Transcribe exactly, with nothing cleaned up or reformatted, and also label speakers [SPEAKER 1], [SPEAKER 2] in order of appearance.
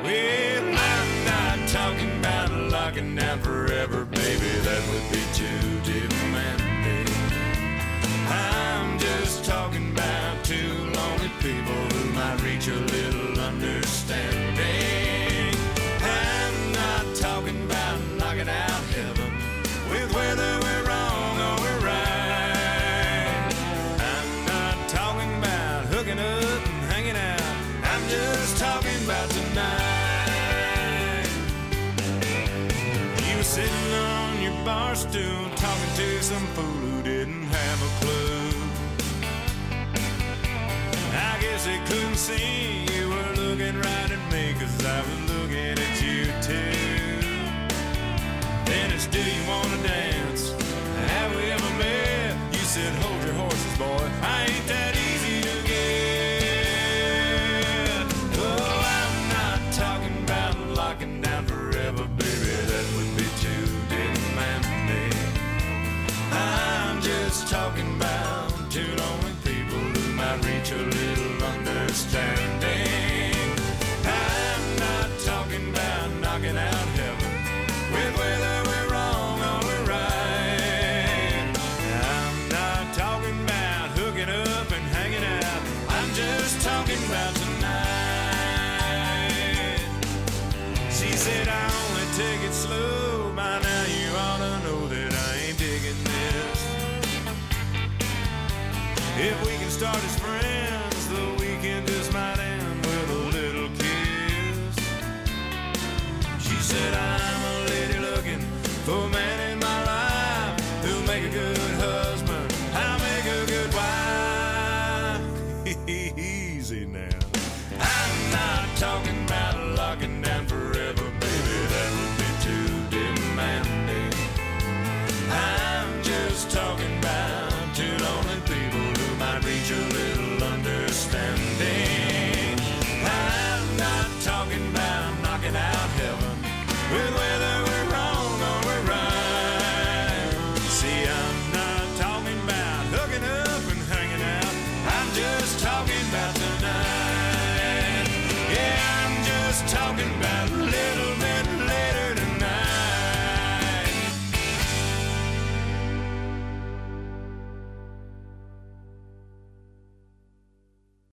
[SPEAKER 1] Well, I'm not talking about locking down forever, baby, that would be too demanding. I'm just talking about two lonely people who might reach a little understanding. I'm not talking about knocking out heaven with whether we're wrong or we're right. I'm not talking about hooking up and hanging out. I'm just talking about tonight. You were sitting on your bar stool talking to some fool who didn't have a clue. I guess they couldn't see you were looking right at me, 'cause I was looking at you too. Then it's, do you wanna dance? Have we ever met? You said, hold your horses, boy, I ain't that easy to get. Oh, I'm not talking about locking down forever, baby, that would be too demanding. I'm just talking about two lonely people who might reach a little understanding. I'm not talking about knocking out heaven with whether we're wrong or we're right. I'm not talking about hooking up and hanging out. I'm just talking about tonight. She said, I only take it slow. By now you ought to know that I ain't digging this. If we can start as friends, the weekend just might end with a little kiss. She said, I'm a lady looking for a man in my life who'll make a good husband, I'll make a good wife. Easy now. I'm not talking about locking down forever, baby, that would be too demanding. I'm just talking about two lonely people who might reach a little understanding. I'm not talking about knocking out heaven with whether we're wrong or we're right. See, I'm not talking about hooking up and hanging out. I'm just talking about tonight. Yeah, I'm just talking about